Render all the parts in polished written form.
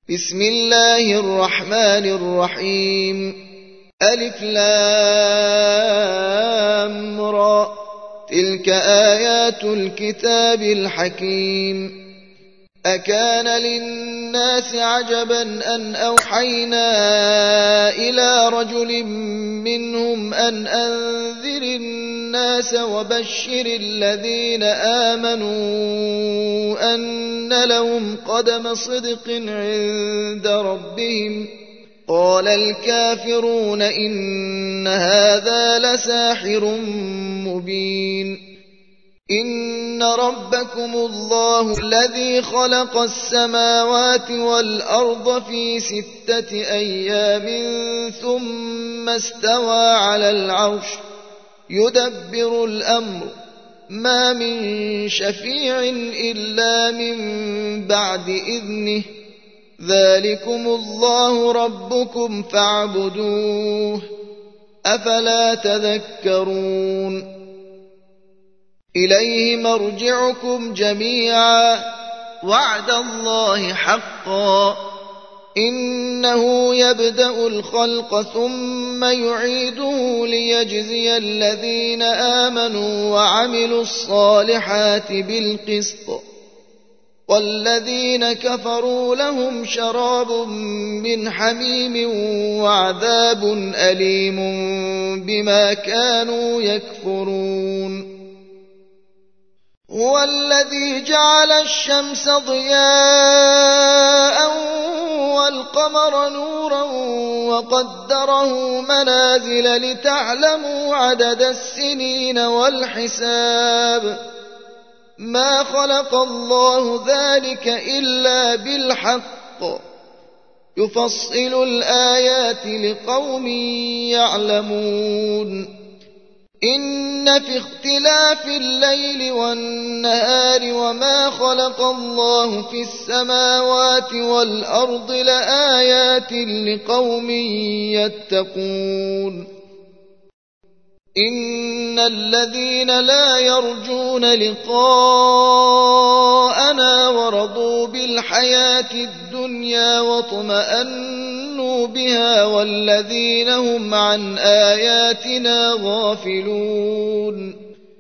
بسم الله الرحمن الرحيم ألف لام را تلك آيات الكتاب الحكيم أكان للناس عجبا أن أوحينا إلى رجل منهم أن أنذر الناس وبشر الذين آمنوا أن لهم قدم صدق عند ربهم قال الكافرون إن هذا لساحر مبين إن ربكم الله الذي خلق السماوات والأرض في 6 أيام ثم استوى على العرش يدبر الأمر ما من شفيع إلا من بعد إذنه ذلكم الله ربكم فاعبدوه أفلا تذكرون إليه مرجعكم جميعا وعد الله حقا إنه يبدأ الخلق ثم يعيده ليجزي الذين آمنوا وعملوا الصالحات بالقسط والذين كفروا لهم شراب من حميم وعذاب أليم بما كانوا يكفرون هو الذي جعل الشمس ضياء والقمر نورا وقدره منازل لتعلموا عدد السنين والحساب ما خلق الله ذلك إلا بالحق يفصل الآيات لقوم يعلمون إن في اختلاف الليل والنهار وما خلق الله في السماوات والأرض لآيات لقوم يتقون إن الذين لا يرجون لقاءنا ورضوا بالحياة الدنيا واطمأنوا بها والذين هم عن آياتنا غافلون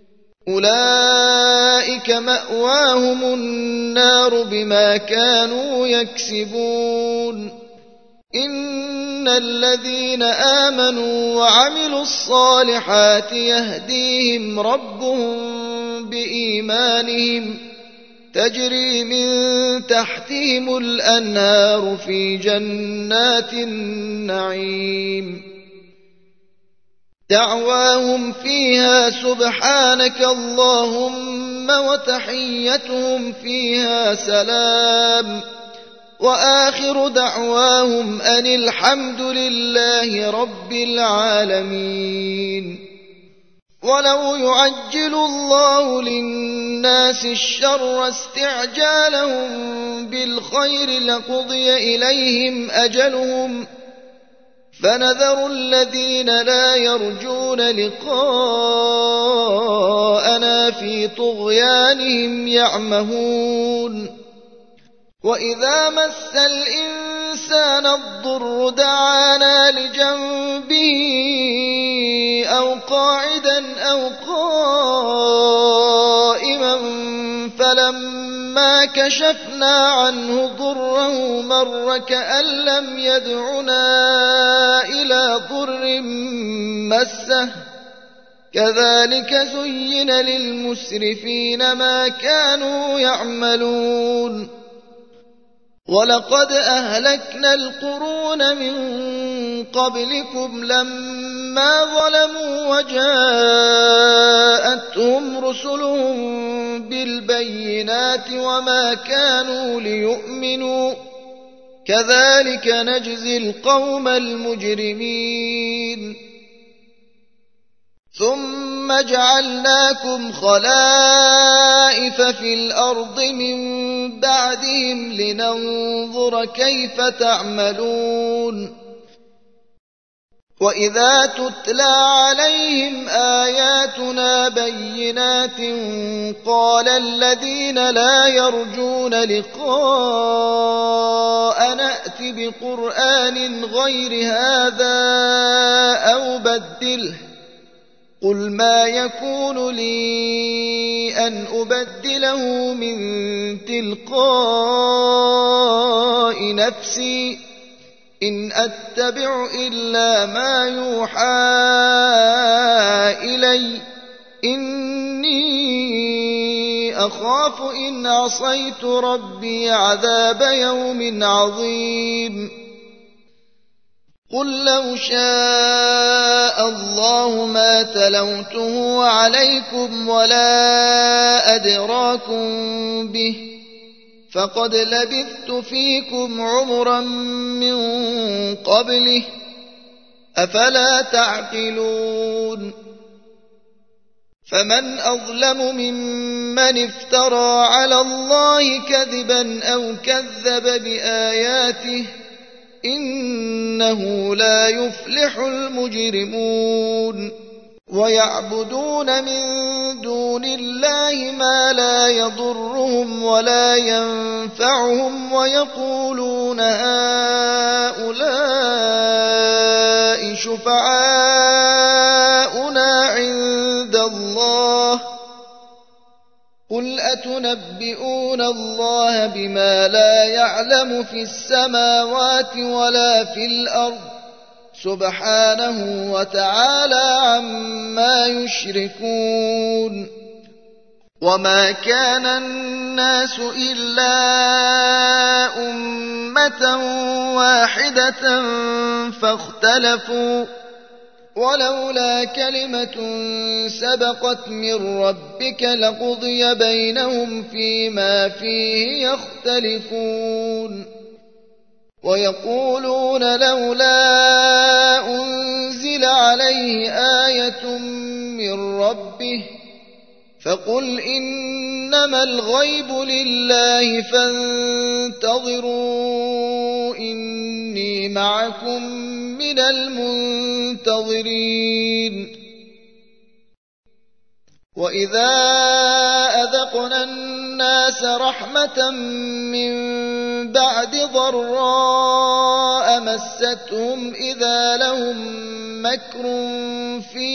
أولئك مأواهم النار بما كانوا يكسبون إن الذين آمنوا وعملوا الصالحات يهديهم ربهم بإيمانهم تجري من تحتهم الأنهار في جنات النعيم دعواهم فيها سبحانك اللهم وتحيتهم فيها سلام وآخر دعواهم أن الحمد لله رب العالمين ولو يعجل الله للناس الشر استعجالهم بالخير لقضي إليهم أجلهم فنذر الذين لا يرجون لقاءنا في طغيانهم يعمهون وإذا مس الإنسان الضر دعانا لجنبه أو قاعدا أو قائما فلما كشفنا عنه ضره مر كأن لم يدعنا إلى ضر مسه كذلك زين للمسرفين ما كانوا يعملون ولقد أهلكنا القرون من قبلكم لما ظلموا وجاءتهم رسلهم بالبينات وما كانوا ليؤمنوا كذلك نجزي القوم المجرمين ثم جعلناكم خلائف في الأرض من بعدهم لننظر كيف تعملون وإذا تتلى عليهم آياتنا بينات قال الذين لا يرجون لقاء نأت بقرآن غير هذا أو بدله قل ما يكون لي أن أبدله من تلقاء نفسي إن أتبع إلا ما يوحى إلي إني أخاف إن عصيت ربي عذاب يوم عظيم قل لو شاء الله ما تلوته عليكم ولا أدراكم به فقد لبثت فيكم عمرا من قبله أفلا تعقلون فمن أظلم ممن افترى على الله كذبا أو كذب بآياته إنه لا يفلح المجرمون ويعبدون من دون الله ما لا يضرهم ولا ينفعهم ويقولون هؤلاء شفعاؤنا عند الله قل أتنبئون الله بما لا يعلم في السماوات ولا في الأرض سبحانه وتعالى عما يشركون وما كان الناس إلا أمة واحدة فاختلفوا ولولا كلمة سبقت من ربك لقضي بينهم فيما فيه يختلفون ويقولون لولا أنزل عليه آية من ربه فقل إنما الغيب لله فانتظروا إني معكم من المنتظرين وإذا أذقنا الناس رحمة من بعد ضراء مستهم إذا لهم مكر في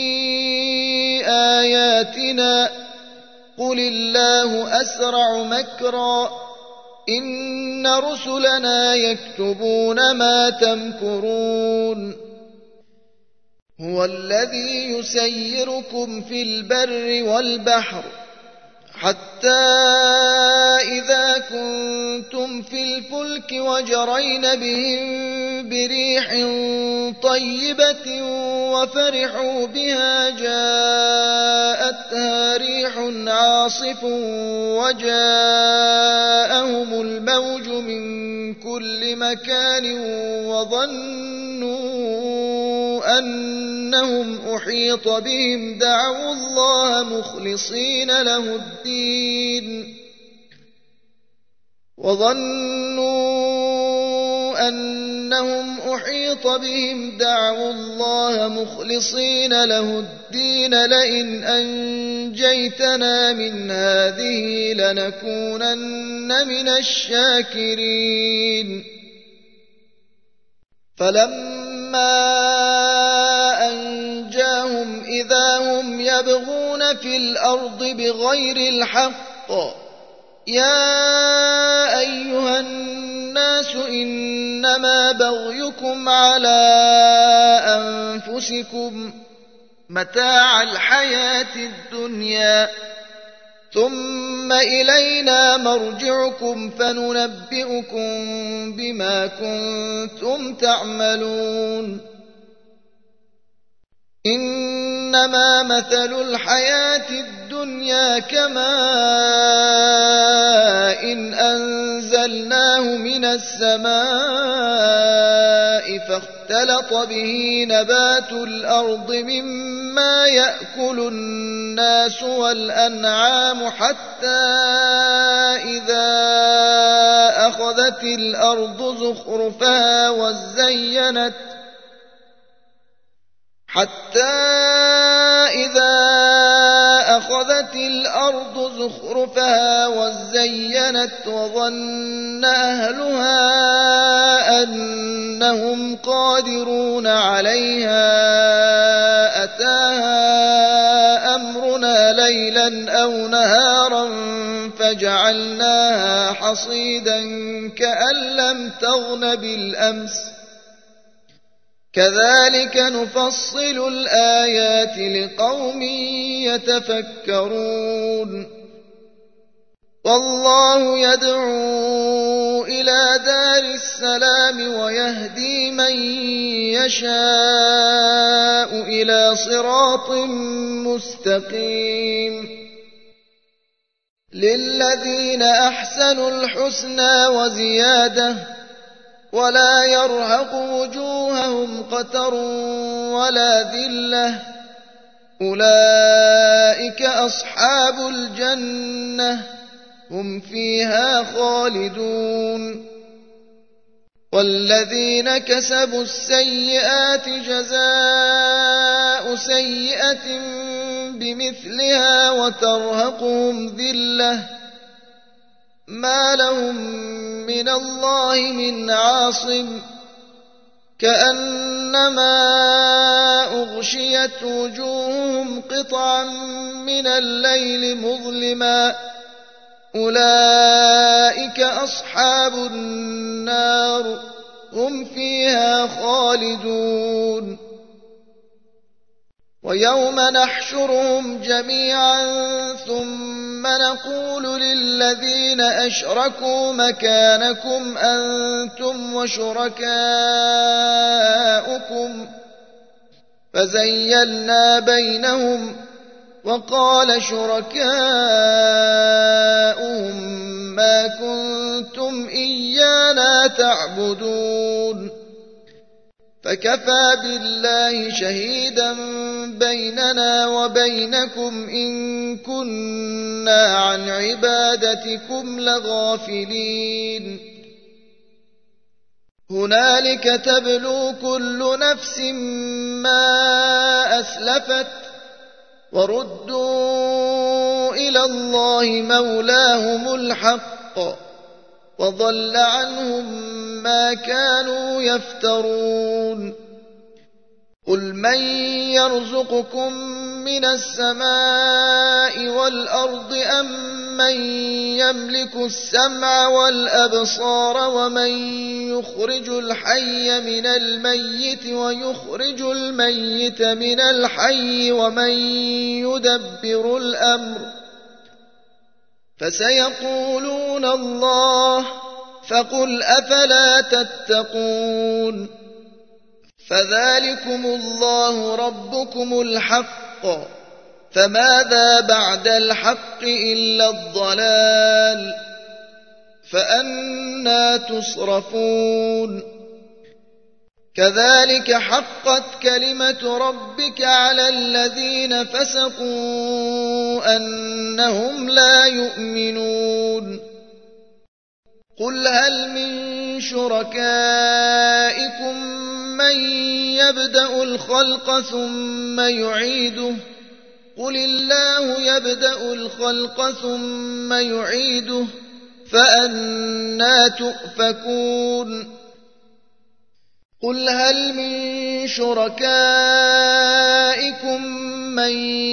آياتنا قل الله أسرع مكرا إن رسلنا يكتبون ما تمكرون هو الذي يسيركم في البر والبحر حتى إذا كنتم في الفلك وجرين بهم بريح طيبة وفرحوا بها جاءتها ريح عاصف وجاءهم الموج من كل مكان وظنوا أنهم أحيط بهم دعوا الله مخلصين له الدين لئن أنجيتنا من هذه لنكونن من الشاكرين فلما أنجاهم إذا هم يبغون في الأرض بغير الحق يا أيها الناس إنما بغيكم على أنفسكم متاع الحياة الدنيا ثم إلينا مرجعكم فننبئكم بما كنتم تعملون إنما مثل الحياة الدنيا كماء إن أنزلناه من السماء فاختلط به نبات الأرض مما يأكل الناس والأنعام حتى إذا أخذت الأرض زخرفها حتى إذا أخذت الأرض زخرفها وزينت وظن أهلها أنهم قادرون عليها أتاها أمرنا ليلا أو نهارا فجعلناها حصيدا كأن لم تغن بالأمس كذلك نفصل الآيات لقوم يتفكرون والله يدعو إلى دار السلام ويهدي من يشاء إلى صراط مستقيم للذين أحسنوا الحسنى وزيادة ولا يرهق وجوههم قتر ولا ذلة أولئك أصحاب الجنة هم فيها خالدون والذين كسبوا السيئات جزاء سيئة بمثلها وترهقهم ذلة ما لهم من الله من عاصم كأنما أغشيت وجوههم قطعا من الليل مظلما أولئك أصحاب النار هم فيها خالدون ويوم نحشرهم جميعا ثم نقول للذين أشركوا مكانكم أنتم وشركاؤكم فزيلنا بينهم وقال شركاؤهم ما كنتم إيانا تعبدون فكفى بالله شهيدا بيننا وبينكم إن كنا عن عبادتكم لغافلين هنالك تبلو كل نفس ما أسلفت وردوا إلى الله مولاهم الحق وضل عنهم ما كانوا يفترون قل من يرزقكم من السماء والأرض أم من يملك السمع والأبصار ومن يخرج الحي من الميت ويخرج الميت من الحي ومن يدبر الأمر فسيقولون الله فقل أفلا تتقون فذلكم الله ربكم الحق فماذا بعد الحق إلا الضلال فأنى تصرفون كذلك حقت كلمة ربك على الذين فسقوا أنهم لا يؤمنون قل هل من شركائكم من يبدأ الخلق ثم يعيده قل الله يبدأ الخلق ثم يعيده فأنى تؤفكون قل هل من شركائكم من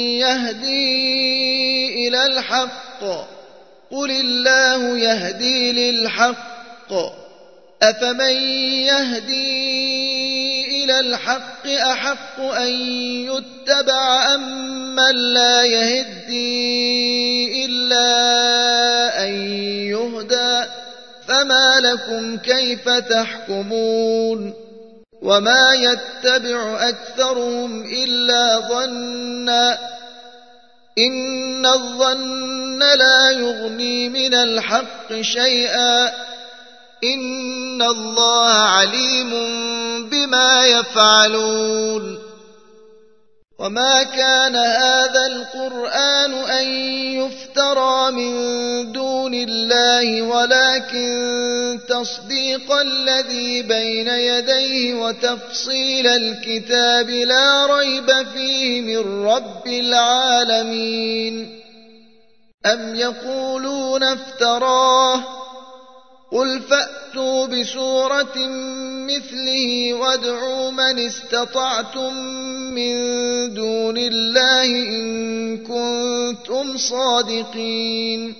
يهدي إلى الحق قل الله يهدي للحق أفمن يهدي إلى الحق أحق أن يتبع أمن لا يهدي إلا أن يهدى فما لكم كيف تحكمون وما يتبع أكثرهم إلا ظنا إن الظن لا يغني من الحق شيئا إن الله عليم بما يفعلون وما كان هذا القرآن أن يفترى من دون الله ولكن تصديق الذي بين يديه وتفصيل الكتاب لا ريب فيه من رب العالمين. أم يقولون افتراه قل فأتوا بسورة مثله وادعوا من استطعتم من دون الله إن كنتم صادقين.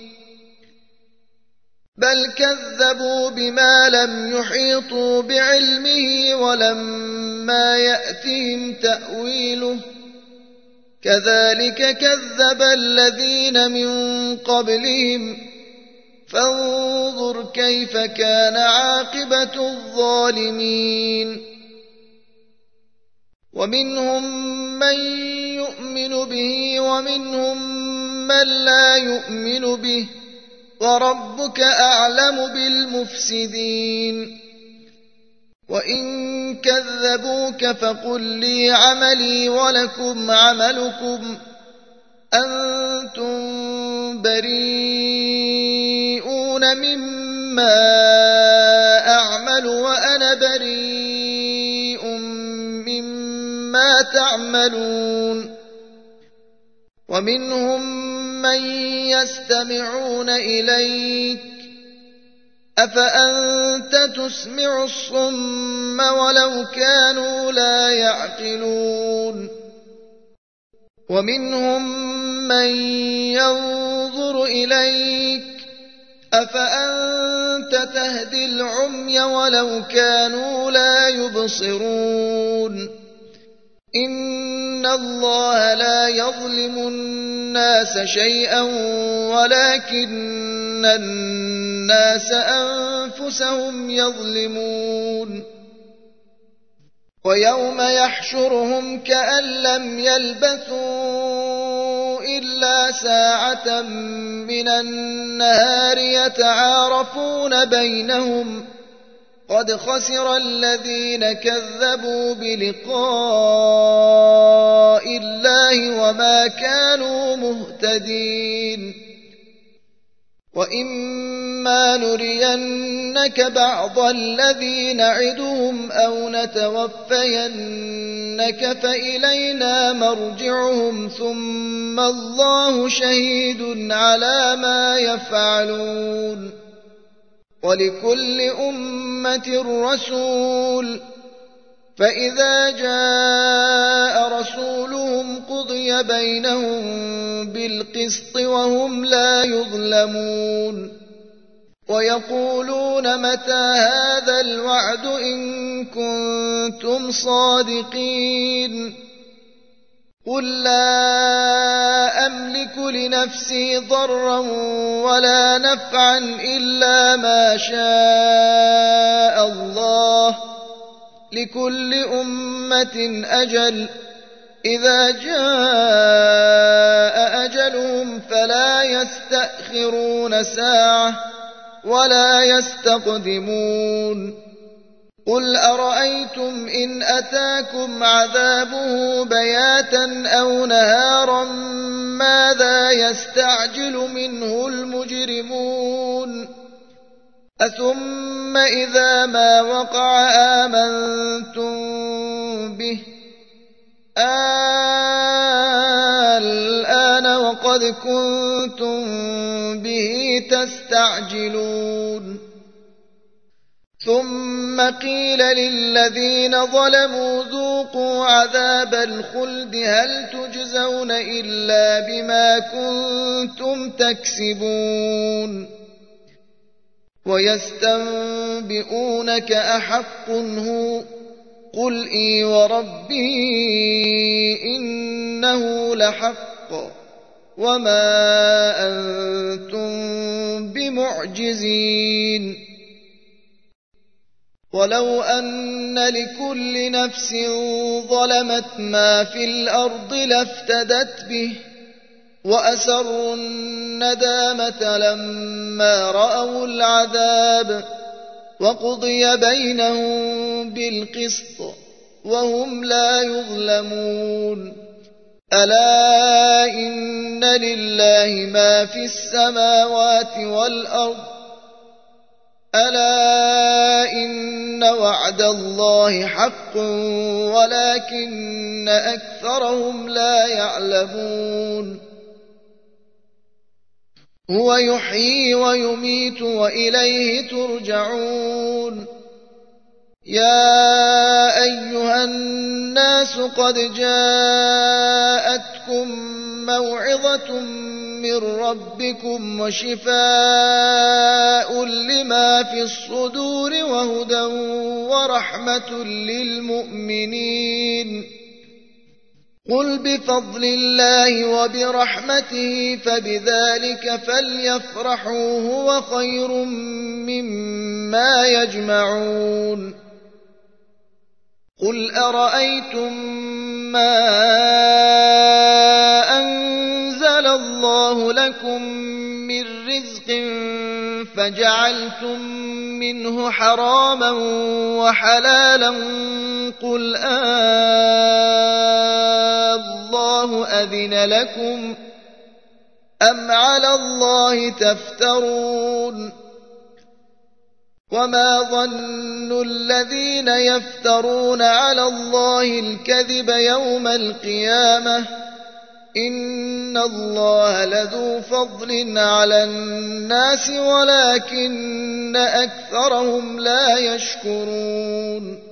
بل كذبوا بما لم يحيطوا بعلمه ولما يأتهم تأويله كذلك كذب الذين من قبلهم فانظر كيف كان عاقبة الظالمين. ومنهم من يؤمن به ومنهم من لا يؤمن به وربك أعلم بالمفسدين. وإن كذبوك فقل لي عملي ولكم عملكم أنتم بريئون مما أعمل وأنا بريء مما تعملون. ومنهم من يستمعون إليك أفأنت تسمع الصم ولو كانوا لا يعقلون. ومنهم من ينظر إليك أفأنت تهدي العمي ولو كانوا لا يبصرون. إن الله لا يظلم الناس شيئا ولكن الناس أنفسهم يظلمون. ويوم يحشرهم كأن لم يلبثوا إلا ساعة من النهار يتعارفون بينهم قد خسر الذين كذبوا بلقاء الله وما كانوا مهتدين. وإما نرينك بعض الذي نعدهم أو نتوفينك فإلينا مرجعهم ثم الله شهيد على ما يفعلون. ولكل أمة رسول فإذا جاء رسولهم قضي بينهم بالقسط وهم لا يظلمون. ويقولون متى هذا الوعد إن كنتم صادقين. قل لا أملك لنفسي ضرا ولا نفعا إلا ما شاء الله لكل أمة أجل إذا جاء أجلهم فلا يستأخرون ساعة ولا يستقدمون. قل أرأيتم إن أتاكم عذابه بياتا أو نهارا ماذا يستعجل منه المجرمون. أثم إذا ما وقع آمنتم به الآن وقد كنتم به تستعجلون. ثم قيل للذين ظلموا ذوقوا عذاب الخلد هل تجزون إلا بما كنتم تكسبون. ويستنبئونك أحق هو قل إي وربي إنه لحق وما أنتم بمعجزين. ولو أن لكل نفس ظلمت ما في الأرض لافتدت به وأسروا الندامة لما رأوا العذاب وقضي بينهم بالقسط وهم لا يظلمون. ألا إن لله ما في السماوات والأرض ألا إن وعد الله حق ولكن أكثرهم لا يعلمون هو يحيي ويميت وإليه ترجعون يا أيها الناس قد جاءتكم موعظة من ربكم وشفاء لما في الصدور وهدى ورحمة للمؤمنين قل بفضل الله وبرحمته فبذلك فليفرحوا هو خير مما يجمعون قل أرأيتم ما أنزل الله لكم من رزق فجعلتم منه حراما وحلالا قل الله أذن لكم أم على الله تفترون وما ظن الذين يفترون على الله الكذب يوم القيامة إن الله لذو فضل على الناس ولكن أكثرهم لا يشكرون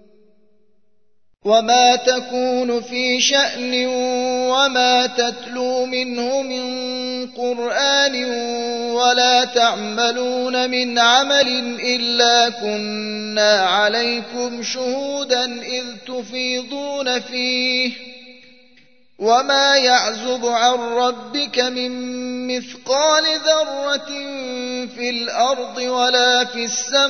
وما تكون في شأن وما تتلو منه من قرآن ولا تعملون من عمل إلا كنا عليكم شهودا إذ تفيضون فيه وما يعزب عن ربك من مثقال ذرة في الأرض ولا في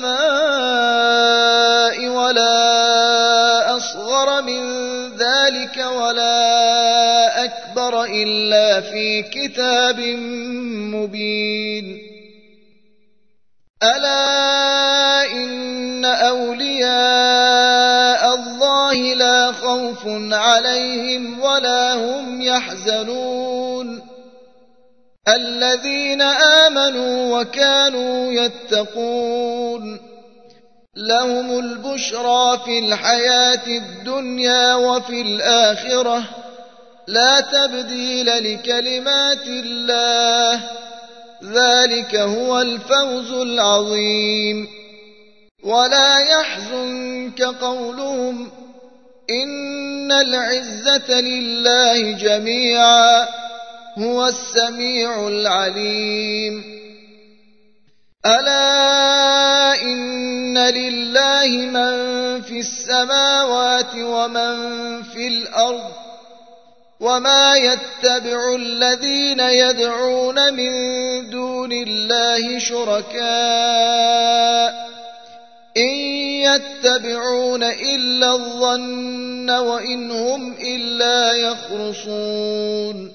السماء ولا أصغر من ذلك ولا أكبر إلا في كتاب مبين ألا إن أولياء الله لا خوف عليهم ولا هم يحزنون الذين آمنوا وكانوا يتقون لهم البشرى في الحياة الدنيا وفي الآخرة لا تبديل لكلمات الله ذلك هو الفوز العظيم ولا يحزنك قولهم إن العزة لله جميعا هو السميع العليم ألا إن لله من في السماوات ومن في الأرض وما يتبع الذين يدعون من دون الله شركاء إن يتبعون إلا الظن وإن هم إلا يخرصون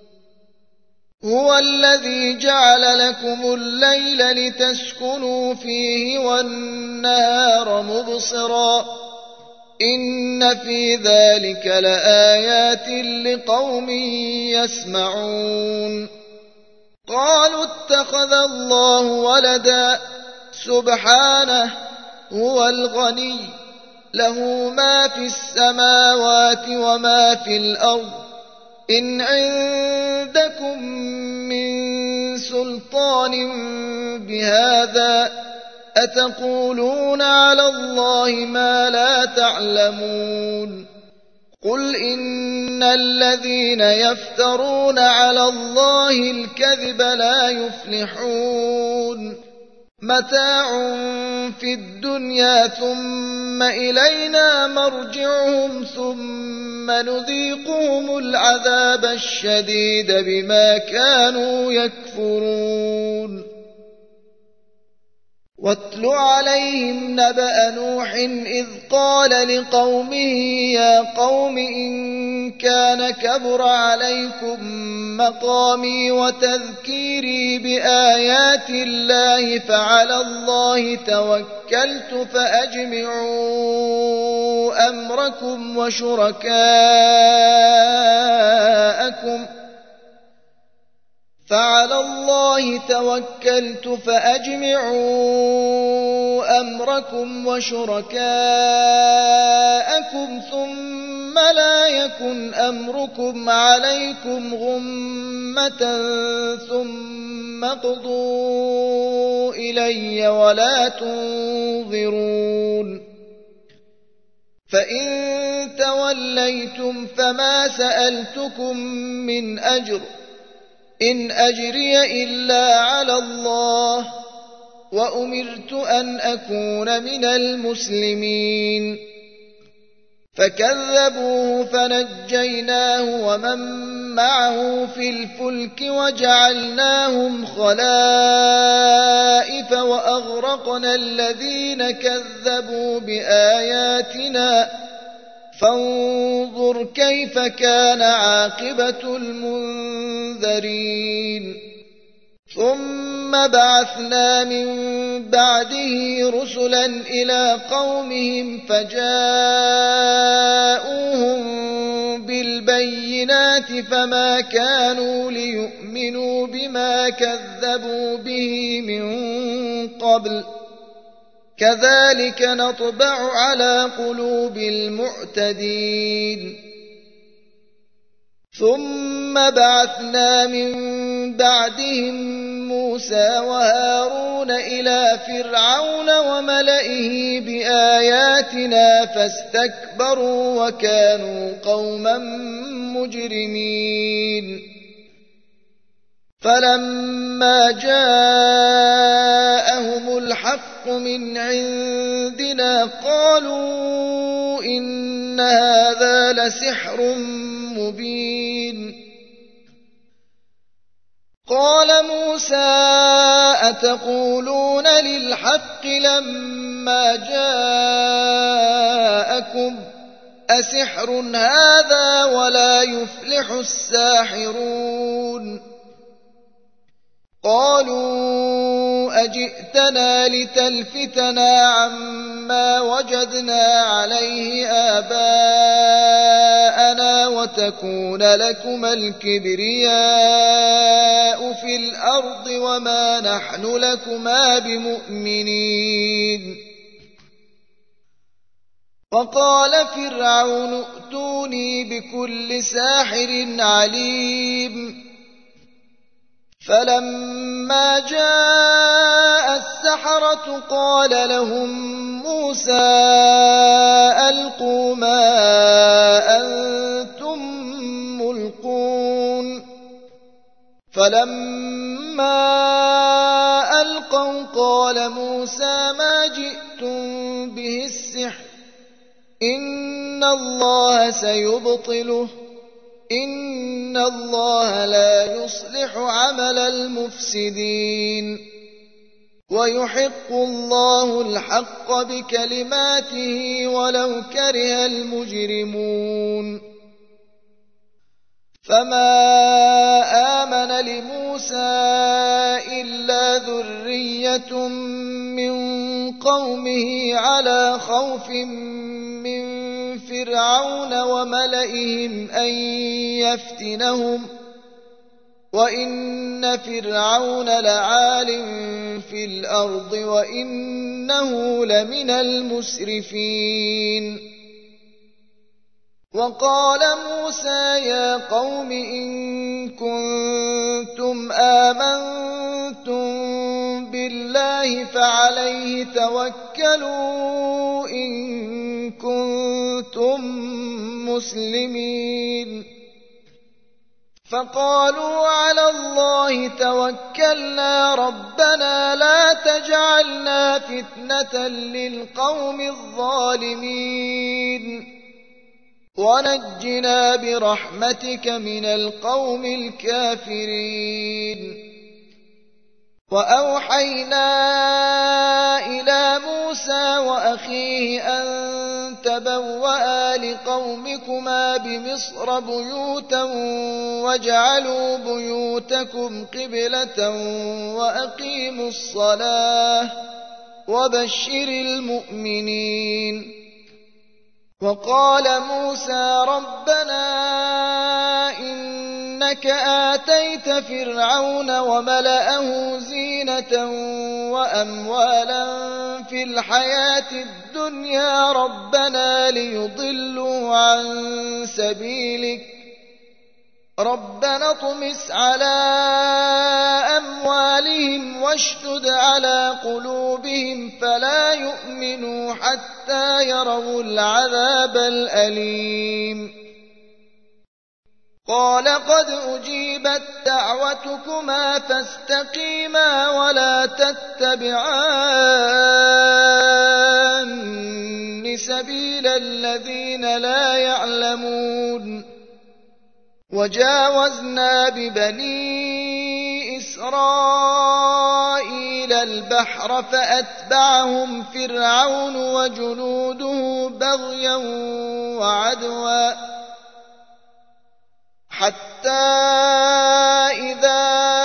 هو الذي جعل لكم الليل لتسكنوا فيه والنهار مبصرا إن في ذلك لآيات لقوم يسمعون قالوا اتخذ الله ولدا سبحانه هو الغني له ما في السماوات وما في الأرض إن عندكم من سلطان بهذا أتقولون على الله ما لا تعلمون قل إن الذين يفترون على الله الكذب لا يفلحون متاع في الدنيا ثم إلينا مرجعهم ثم نذيقهم العذاب الشديد بما كانوا يكفرون واتل عليهم نبأ نوح إذ قال لقومه يا قوم إن كان كبر عليكم مقامي وتذكيري بآيات الله فعلى الله توكلت فأجمعوا أمركم وشركاءكم جاءكم فعلى الله توكلت فأجمعوا أمركم وشركاءكم ثم لا يكن أمركم عليكم غمة ثم اقضوا إلي ولا تنظرون فإن توليتم فما سألتكم من أجر إن أجري إلا على الله وأمرت أن أكون من المسلمين فكذبوه فنجيناه ومن معه في الفلك وجعلناهم خلائف وأغرقنا الذين كذبوا بآياتنا فانظر كيف كان عاقبة المنذرين ثم بعثنا من بعده رسلا إلى قومهم فجاءوهم بالبينات فما كانوا ليؤمنوا بما كذبوا به من قبل كذلك نطبع على قلوب المعتدين ثم بعثنا من بعدهم موسى وهارون إلى فرعون وملئه بآياتنا فاستكبروا وكانوا قوما مجرمين فلما جاءهم الحق من عندنا قالوا إن هذا لسحر مبين قال موسى أتقولون للحق لما جاءكم أسحر هذا ولا يفلح الساحرون قالوا أجئتنا لتلفتنا عما وجدنا عليه آباءنا وتكون لكما الكبرياء في الأرض وما نحن لكما بمؤمنين وقال فرعون ائتوني بكل ساحر عليم فلما جاء السحرة قال لهم موسى ألقوا ما أنتم ملقون فلما ألقوا قال موسى ما جئتم به السحر إن الله سيبطله إن الله لا يصلح عمل المفسدين ويحق الله الحق بكلماته ولو كره المجرمون فما آمن لموسى إلا ذرية من قومه على خوف من فرعون وملئهم أن يفتنهم وإن فرعون لعال في الأرض وإنه لمن المسرفين وقال موسى يا قوم إن كنتم آمنتم بالله فعليه توكلوا إن كنتم مسلمين فقالوا على الله توكلنا ربنا لا تجعلنا فتنة للقوم الظالمين ونجنا برحمتك من القوم الكافرين وأوحينا إلى موسى وأخيه أن تبوأ لقومكما بمصر بيوتا واجعلوا بيوتكم قبلة وأقيموا الصلاة وبشر المؤمنين وقال موسى ربنا إن إنك آتيت فرعون وملأه زينة وأموالا في الحياة الدنيا ربنا ليضلوا عن سبيلك ربنا اطمس على أموالهم واشدد على قلوبهم فلا يؤمنوا حتى يروا العذاب الأليم قال قد أجيبت دعوتكما فاستقيما ولا تتبعان سبيل الذين لا يعلمون وجاوزنا ببني إسرائيل البحر فأتبعهم فرعون وجنوده بغيا وعدوا حتى إذا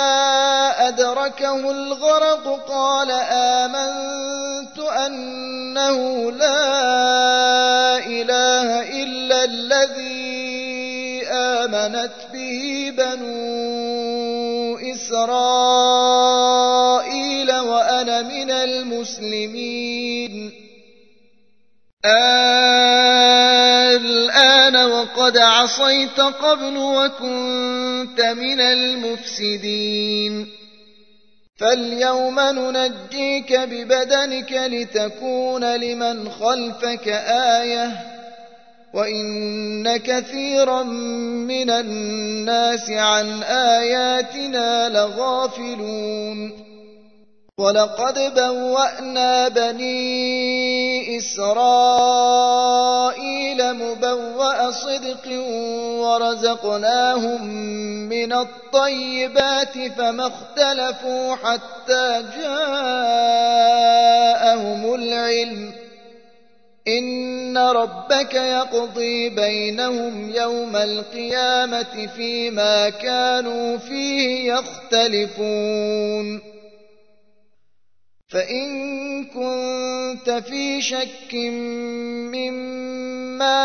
أدركه الغرق قال آمنت أنه لا إله إلا الذي آمنت به بنو إسرائيل وأنا من المسلمين الآن وقد عصيت قبل وكنت من المفسدين فاليوم ننجيك ببدنك لتكون لمن خلفك آية وإن كثيرا من الناس عن آياتنا لغافلون ولقد بوأنا بني إسرائيل مبوأ صدق ورزقناهم من الطيبات فما اختلفوا حتى جاءهم العلم إن ربك يقضي بينهم يوم القيامة فيما كانوا فيه يختلفون فإن كنت في شك مما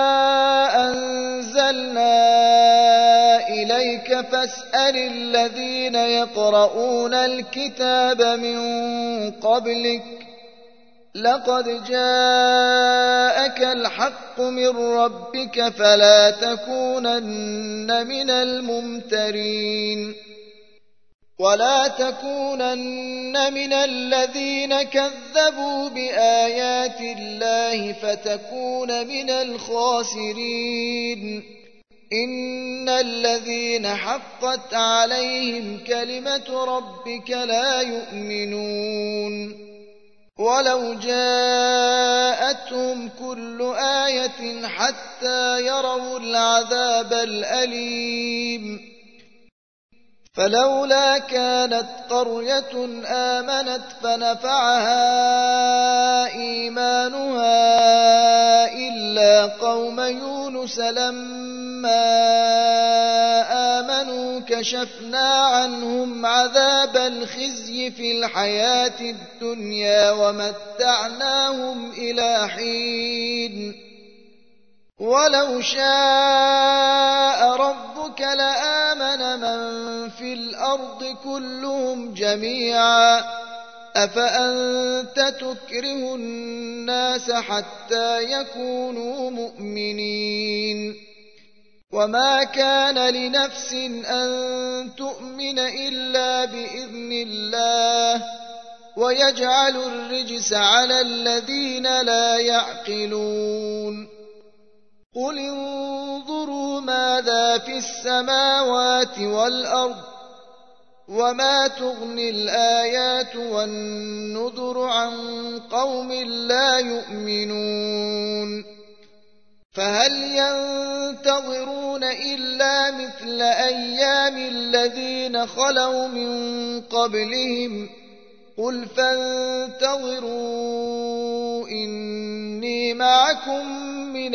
أنزلنا إليك فاسأل الذين يقرؤون الكتاب من قبلك لقد جاءك الحق من ربك فلا تكونن من الممترين ولا تكونن من الذين كذبوا بآيات الله فتكون من الخاسرين إن الذين حقت عليهم كلمة ربك لا يؤمنون ولو جاءتهم كل آية حتى يروا العذاب الأليم فلولا كانت قرية آمنت فنفعها إيمانها إلا قوم يونس لما آمنوا كشفنا عنهم عذاب الخزي في الحياة الدنيا ومتعناهم إلى حين ولو شاء ربك لآمن من في الأرض كلهم جميعا أفأنت تكره الناس حتى يكونوا مؤمنين وما كان لنفس أن تؤمن إلا بإذن الله ويجعل الرجس على الذين لا يعقلون قل انظروا ماذا في السماوات والأرض وما تغني الآيات والنذر عن قوم لا يؤمنون فهل ينتظرون إلا مثل أيام الذين خلوا من قبلهم قل فانتظروا إني معكم من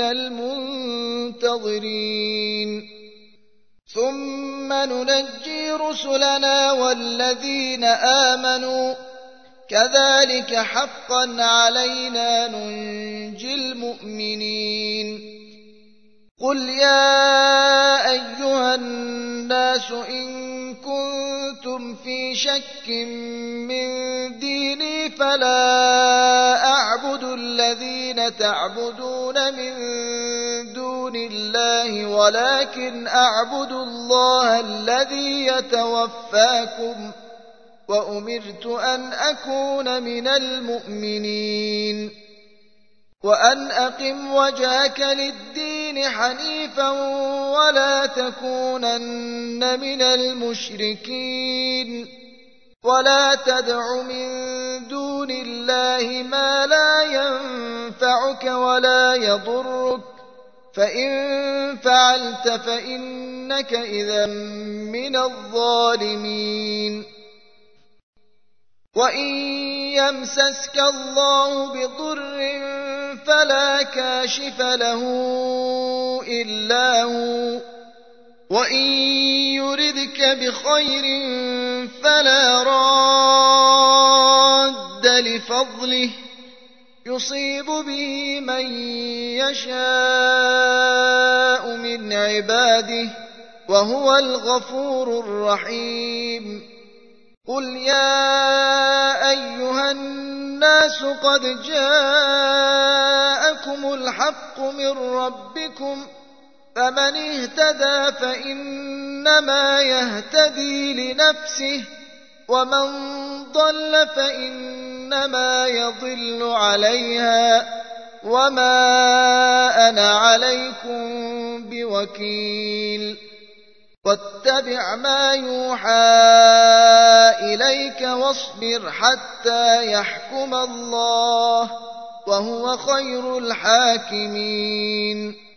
المنتظرين ثم ننجي رسلنا والذين آمنوا كذلك حقا علينا ننجي المؤمنين قل يا أيها الناس الناس إن كنتم في شك من ديني فلا أعبد الذين تعبدون من دون الله ولكن أعبد الله الذي يتوفاكم وأمرت أن أكون من المؤمنين وأن أقم وجهك للدين حنيفا ولا تكونن من المشركين ولا تدع من دون الله ما لا ينفعك ولا يضرك فإن فعلت فإنك إذا من الظالمين وإن يمسسك الله بضر فلا كاشف له إلا هو وإن يردك بخير فلا راد لفضله يصيب به من يشاء من عباده وهو الغفور الرحيم قل يا أيها الناس قد جاءكم الحق من ربكم فمن اهتدى فإنما يهتدي لنفسه ومن ضل فإنما يضل عليها وما أنا عليكم بوكيل واتبع ما يوحى إليك واصبر حتى يحكم الله وهو خير الحاكمين